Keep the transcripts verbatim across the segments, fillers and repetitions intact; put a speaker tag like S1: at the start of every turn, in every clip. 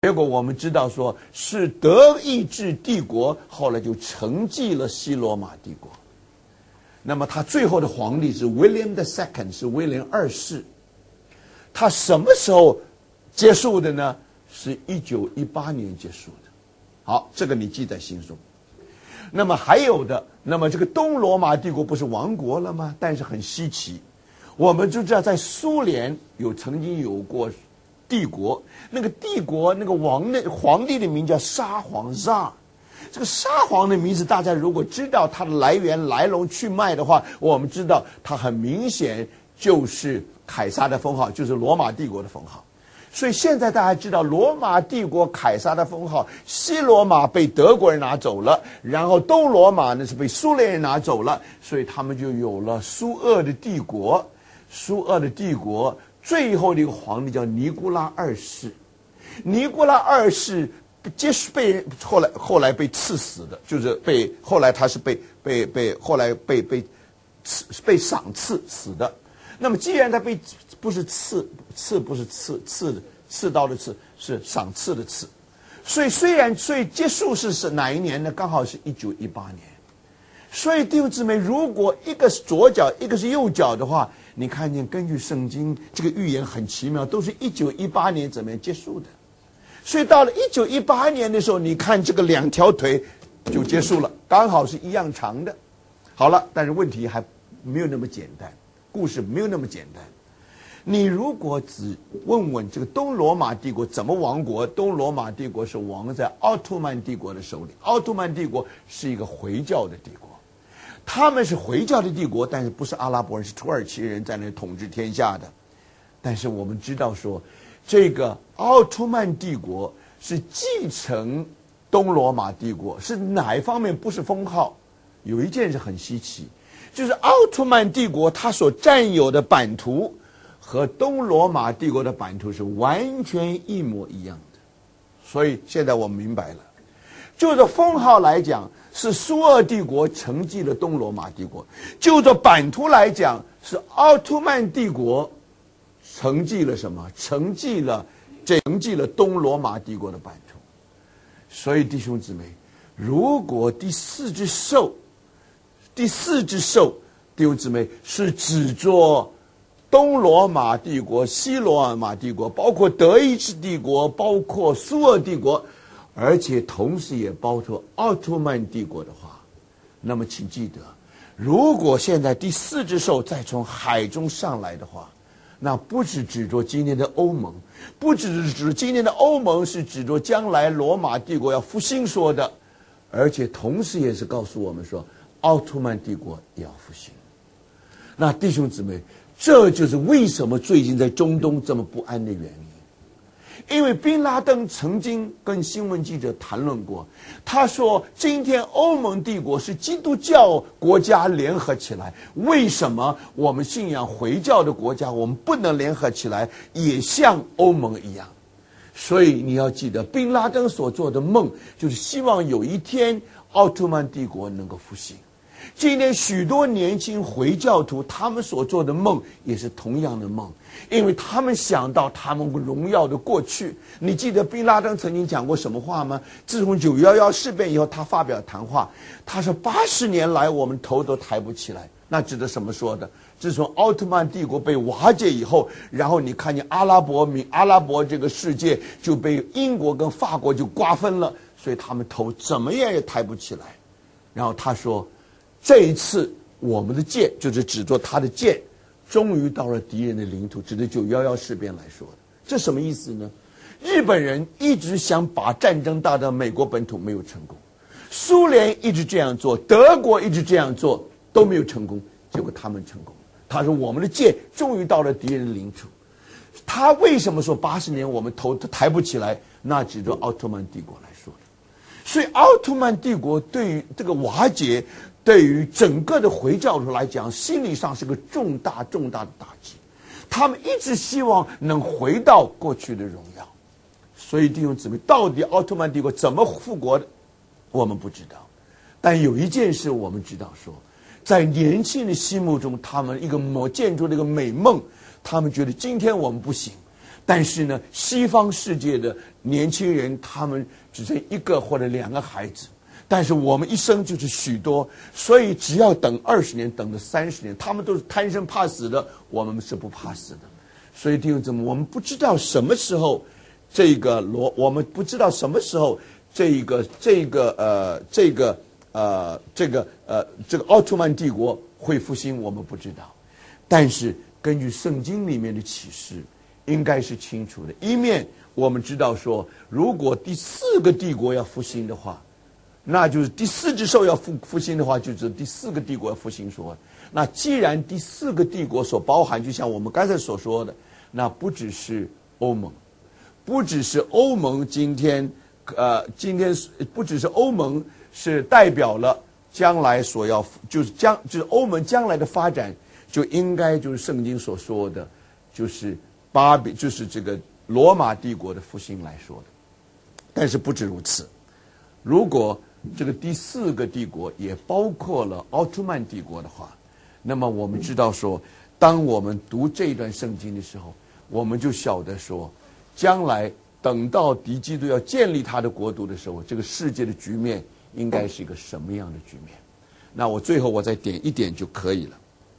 S1: 结果我们知道说是德意志帝国后来就承继了西罗马帝国。那么他最后的皇帝是 William the Second， 是威廉二世。他什么时候结束的呢？是一九一八年结束的。好，这个你记在心中。那么还有的，那么这个东罗马帝国不是亡国了吗？但是很稀奇，我们就知道在苏联有曾经有过帝国，那个帝国那个王的皇帝的名叫沙皇 Tsar。这个沙皇的名字，大家如果知道它的来源来龙去脉的话，我们知道它很明显就是凯撒的封号，就是罗马帝国的封号。所以现在大家知道，罗马帝国凯撒的封号，西罗马被德国人拿走了，然后东罗马呢是被苏联人拿走了，所以他们就有了苏俄的帝国。苏俄的帝国最后的一个皇帝叫尼古拉二世，尼古拉二世接被后来后来被赐死的，就是被后来他是被被被后来被被赐被赏赐死的。那么既然他被不是赐赐不是赐赐刺刀的刺，是赏赐的赐，所以虽然所以结束是是哪一年呢？刚好是一九一八年。所以弟兄姊妹，如果一个是左脚，一个是右脚的话，你看见根据圣经这个预言很奇妙，都是一九一八年怎么样结束的。所以到了一九一八年的时候，你看这个两条腿就结束了，刚好是一样长的。好了，但是问题还没有那么简单。故事没有那么简单。你如果只问问这个东罗马帝国怎么亡国，东罗马帝国是亡在奥图曼帝国的手里。奥图曼帝国是一个回教的帝国，他们是回教的帝国，但是不是阿拉伯人，是土耳其人在那统治天下的。但是我们知道说，这个奥图曼帝国是继承东罗马帝国，是哪一方面？不是封号。有一件事很稀奇，就是奥图曼帝国它所占有的版图和东罗马帝国的版图是完全一模一样的。所以现在我们明白了，就着封号来讲，是苏俄帝国承继了东罗马帝国；就着版图来讲，是奥图曼帝国承继了什么？承继了承继了东罗马帝国的版图。所以弟兄姊妹，如果第四只兽第四只兽，弟兄姊妹，是指着东罗马帝国、西罗马帝国，包括德意志帝国，包括苏俄帝国，而且同时也包括奥图曼帝国的话，那么请记得，如果现在第四只兽再从海中上来的话，那不是指着今天的欧盟，不只是指今天的欧盟，是指着将来罗马帝国要复兴说的，而且同时也是告诉我们说，奥图曼帝国也要复兴。那弟兄姊妹，这就是为什么最近在中东这么不安的原因。因为宾拉登曾经跟新闻记者谈论过，他说今天欧盟帝国是基督教国家联合起来，为什么我们信仰回教的国家我们不能联合起来也像欧盟一样？所以你要记得，宾拉登所做的梦就是希望有一天奥图曼帝国能够复兴。今天许多年轻回教徒他们所做的梦也是同样的梦，因为他们想到他们荣耀的过去。你记得宾拉登曾经讲过什么话吗？自从九一一事变以后，他发表谈话，他说八十年来我们头都抬不起来。那指的什么说的？自从奥特曼帝国被瓦解以后，然后你看见阿拉伯民阿拉伯这个世界就被英国跟法国就瓜分了，所以他们头怎么样也抬不起来。然后他说，这一次我们的剑，就是指着他的剑，终于到了敌人的领土，指的九一一事变来说的。这什么意思呢？日本人一直想把战争打到美国本土，没有成功；苏联一直这样做，德国一直这样做，都没有成功。结果他们成功。他说我们的剑终于到了敌人的领土。他为什么说八十年我们头抬不起来？那指着奥特曼帝国来说的。所以奥特曼帝国对于这个瓦解，对于整个的回教徒来讲，心理上是个重大重大的打击。他们一直希望能回到过去的荣耀。所以弟兄姊妹，到底奥特曼帝国怎么复国的，我们不知道。但有一件事我们知道说，在年轻人心目中，他们一个某建筑的一个美梦，他们觉得今天我们不行， 但是呢，西方世界的年轻人他们只剩一个或者两个孩子，但是我们一生就是许多，所以只要等二十年，等了三十年，他们都是贪生怕死的，我们是不怕死的。所以弟兄姊妹，我们不知道什么时候这个罗，我们不知道什么时候这个这个呃这个呃这个呃这个奥特曼帝国会复兴，我们不知道。但是根据圣经里面的启示，应该是清楚的。一面我们知道说，如果第四个帝国要复兴的话，那就是第四只兽要复复兴的话，就是第四个帝国要复兴说。那既然第四个帝国所包含，就像我们刚才所说的，那不只是欧盟，不只是欧盟今天，呃，今天不只是欧盟是代表了将来所要，就是将就是欧盟将来的发展，就应该就是圣经所说的，就是巴比，就是这个罗马帝国的复兴来说的。但是不止如此，如果这个第四个帝国也包括了奥特曼帝国的话，那么我们知道说，当我们读这一段圣经的时候，我们就晓得说，将来等到敌基督要建立他的国度的时候，这个世界的局面应该是一个什么样的局面。那我最后我再点一点就可以了。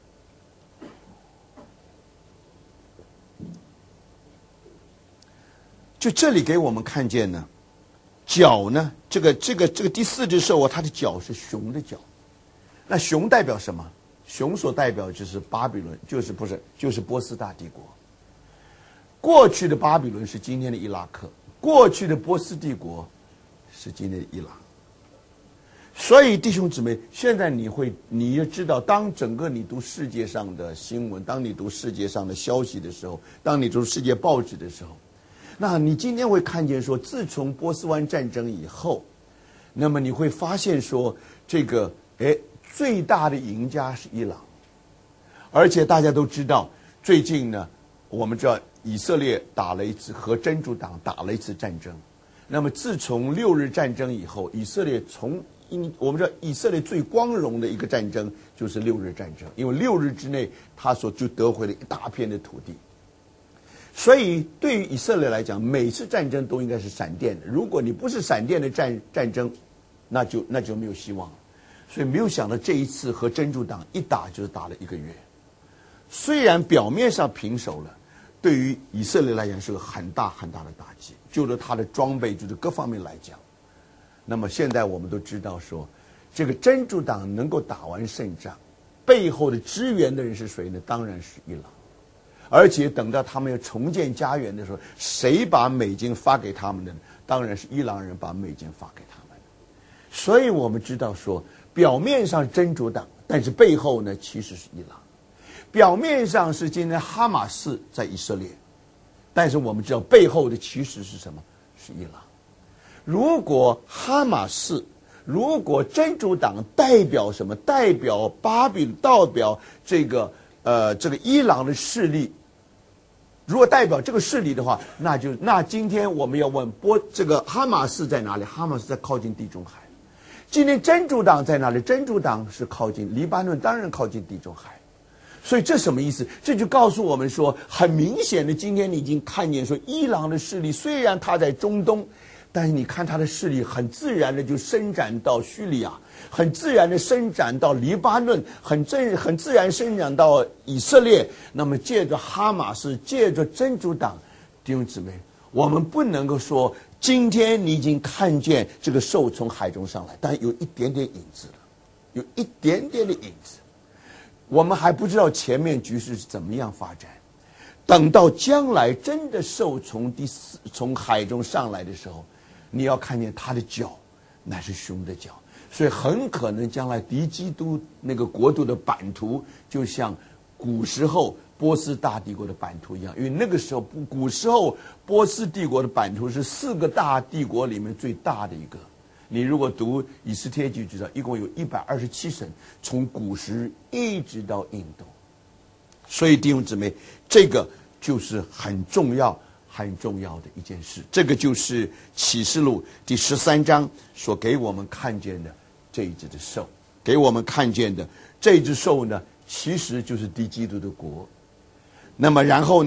S1: 就这里给我们看见呢，角呢，这个这个这个第四只兽啊，它的角是熊的角。那熊代表什么？熊所代表就是巴比伦，就是不是就是波斯大帝国。过去的巴比伦是今天的伊拉克，过去的波斯帝国是今天的伊朗。所以弟兄姊妹，现在你会你要知道，当整个你读世界上的新闻，当你读世界上的消息的时候，当你读世界报纸的时候，那你今天会看见说，自从波斯湾战争以后，那么你会发现说，这个哎最大的赢家是伊朗，而且大家都知道，最近呢，我们知道以色列打了一次和真主党打了一次战争。那么自从六日战争以后，以色列从我们知道以色列最光荣的一个战争就是六日战争，因为六日之内他所就得回了一大片的土地。所以对于以色列来讲，每次战争都应该是闪电的。如果你不是闪电的战战争，那就那就没有希望了。所以没有想到这一次和真主党一打就是打了一个月。虽然表面上平手了，对于以色列来讲是个很大很大的打击，就是他的装备，就是各方面来讲。那么现在我们都知道说，这个真主党能够打完胜仗，背后的支援的人是谁呢？当然是伊朗。而且等到他们要重建家园的时候，谁把美金发给他们的呢？当然是伊朗人把美金发给他们。所以我们知道说，表面上真主党，但是背后呢其实是伊朗。表面上是今天哈马斯在以色列，但是我们知道背后的其实是什么？是伊朗。如果哈马斯，如果真主党代表什么？代表巴比，代表这个呃这个伊朗的势力。如果代表这个势力的话，那就那今天我们要问波这个哈马斯在哪里？哈马斯在靠近地中海。今天真主党在哪里？真主党是靠近黎巴嫩，当然靠近地中海。所以这什么意思？这就告诉我们说，很明显的，今天你已经看见说，伊朗的势力虽然它在中东，但是你看它的势力很自然的就伸展到叙利亚，很自然的伸展到黎巴嫩，很自很自然伸展到以色列。那么借着哈马斯，借着真主党，弟兄姊妹，我们不能够说今天你已经看见这个兽从海中上来，但有一点点影子了，有一点点的影子。我们还不知道前面局势是怎么样发展。等到将来真的兽从第四从海中上来的时候，你要看见它的脚，乃是熊的脚。所以很可能将来敌基督那个国度的版图，就像古时候波斯大帝国的版图一样。因为那个时候古时候波斯帝国的版图是四个大帝国里面最大的一个。你如果读以斯帖记就知道，一共有一百二十七省，从古时一直到印度。所以弟兄姊妹，这个就是很重要很重要的一件事。这个就是启示录第十三章所给我们看见的这一只的兽，给我们看见的这一只兽呢，其实就是敌基督的国。那么然后呢，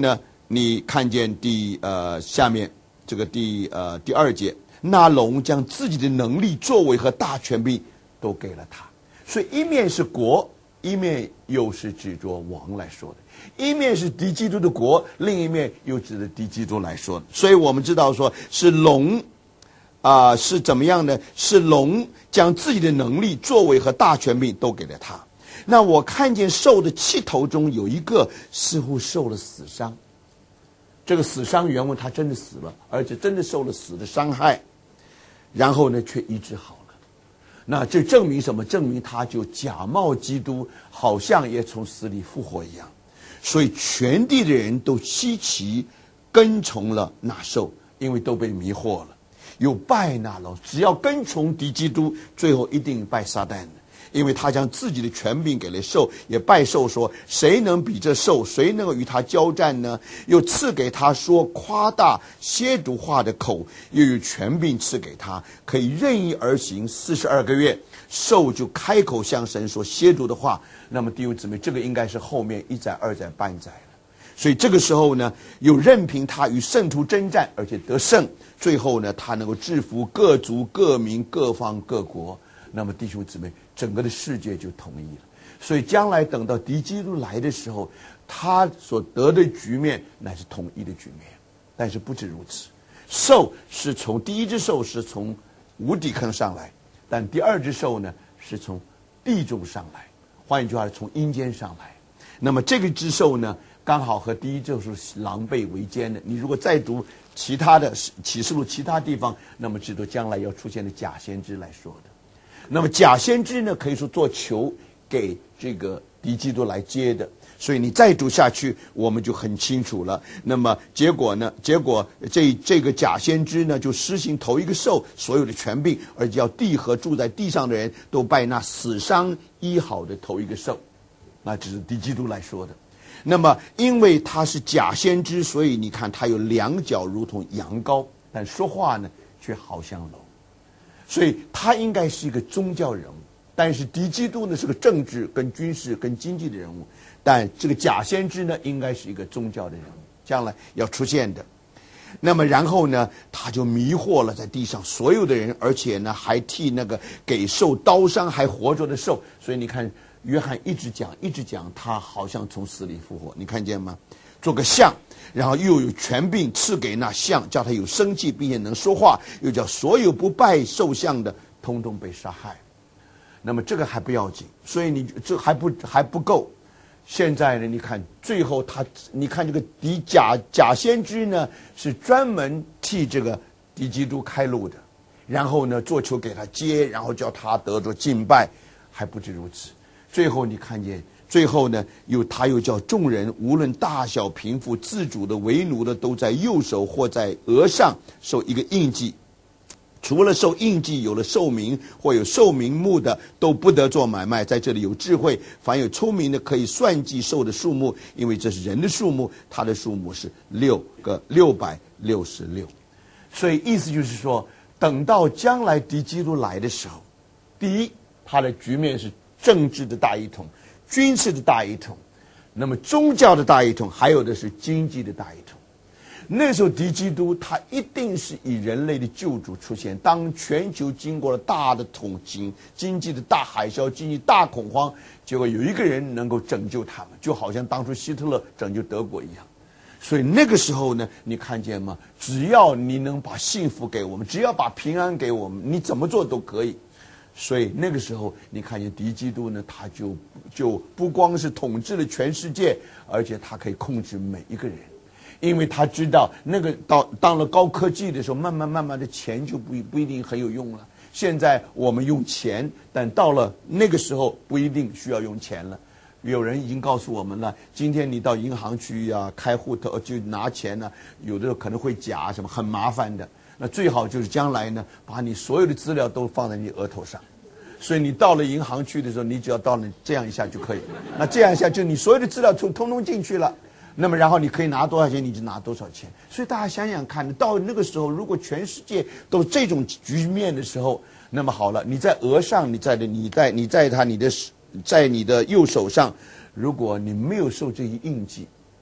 S1: 你看见第呃下面这个第呃第二节，那龙将自己的能力、作为和大权柄都给了他。所以一面是国，一面又是指着王来说的；一面是敌基督的国，另一面又指着敌基督来说的。所以我们知道说是龙啊、呃、是怎么样呢？是龙将自己的能力、作为和大权柄都给了他。那我看见兽的七头中有一个似乎受了死伤，这个死伤原文他真的死了，而且真的受了死的伤害，然后呢却医治好了。那这证明什么？证明他就假冒基督，好像也从死里复活一样。所以全地的人都稀奇跟从了那兽，因为都被迷惑了。有拜那龙，只要跟从敌基督，最后一定拜撒旦的。因为他将自己的权柄给了兽，也拜兽说，谁能比这兽？谁能够与他交战呢？又赐给他说夸大亵渎话的口，又有权柄赐给他，可以任意而行四十二个月。兽就开口向神说亵渎的话。那么弟兄姊妹，这个应该是后面一载、二载、半载了。所以这个时候呢，又任凭他与圣徒征战，而且得胜。最后呢，他能够制服各族、各民、各方、各国。那么弟兄姊妹，整个的世界就统一了。所以将来等到敌基督来的时候，他所得的局面乃是统一的局面。但是不止如此，兽是从第一只兽是从无底坑上来，但第二只兽呢是从地中上来，换一句话，从阴间上来。那么这个只兽呢，刚好和第一只兽是狼狈为奸的。你如果再读其他的启示录其他地方，那么知道将来要出现的假先知来说的。那么假先知呢，可以说做球给这个敌基督来接的。所以你再读下去，我们就很清楚了。那么结果呢？结果这这个假先知呢，就施行头一个兽所有的权柄，而且要地和住在地上的人都拜那死伤医好的头一个兽。那只是敌基督来说的。那么因为他是假先知，所以你看他有两脚如同羊羔，但说话呢却好像龙。所以他应该是一个宗教人物，但是敌基督呢是个政治跟军事跟经济的人物，但这个假先知呢应该是一个宗教的人物，将来要出现的。那么然后呢，他就迷惑了在地上所有的人，而且呢还替那个给受刀伤还活着的兽。所以你看约翰一直讲一直讲，他好像从死里复活，你看见吗？做个像，然后又有权柄赐给那像，叫他有生气并且能说话，又叫所有不拜兽像的通通被杀害。那么这个还不要紧，所以你这还不还不够。现在呢，你看最后他，你看这个敌假假先知呢，是专门替这个敌基督开路的，然后呢做球给他接，然后叫他得着敬拜，还不止如此。最后你看见。最后呢，又他又叫众人无论大小贫富自主的为奴的，都在右手或在额上受一个印记。除了受印记有了寿名或有寿名目的，都不得做买卖。在这里有智慧，凡有聪明的可以算计寿的数目，因为这是人的数目，他的数目是六个六百六十六。所以意思就是说，等到将来敌基督来的时候，第一，他的局面是政治的大一统，军事的大一统，那么宗教的大一统，还有的是经济的大一统。那时候敌基督他一定是以人类的救主出现。当全球经过了大的统经经济的大海啸，经济大恐慌，结果有一个人能够拯救他们，就好像当初希特勒拯救德国一样。所以那个时候呢，你看见吗？只要你能把幸福给我们，只要把平安给我们，你怎么做都可以。所以那个时候你看见敌基督呢，他就就不光是统治了全世界，而且他可以控制每一个人。因为他知道那个到当了高科技的时候，慢慢慢慢的钱就不不一定很有用了。现在我们用钱，但到了那个时候不一定需要用钱了。有人已经告诉我们了，今天你到银行去呀、啊、开户头就拿钱呢、啊，有的时候可能会假什么，很麻烦的。那最好就是将来呢，把你所有的资料都放在你额头上，所以你到了银行去的时候，你只要到了这样一下就可以。那这样一下，就你所有的资料通通通进去了。那么然后你可以拿多少钱，你就拿多少钱。所以大家想想看，到那个时候，如果全世界都这种局面的时候，那么好了，你在额上，你在的，你在你在他你的在你的右手上，如果你没有受这一印记，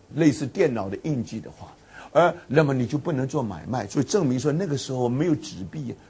S1: 类似电脑的印记的话，而那么你就不能做买卖，所以证明说那个时候没有纸币，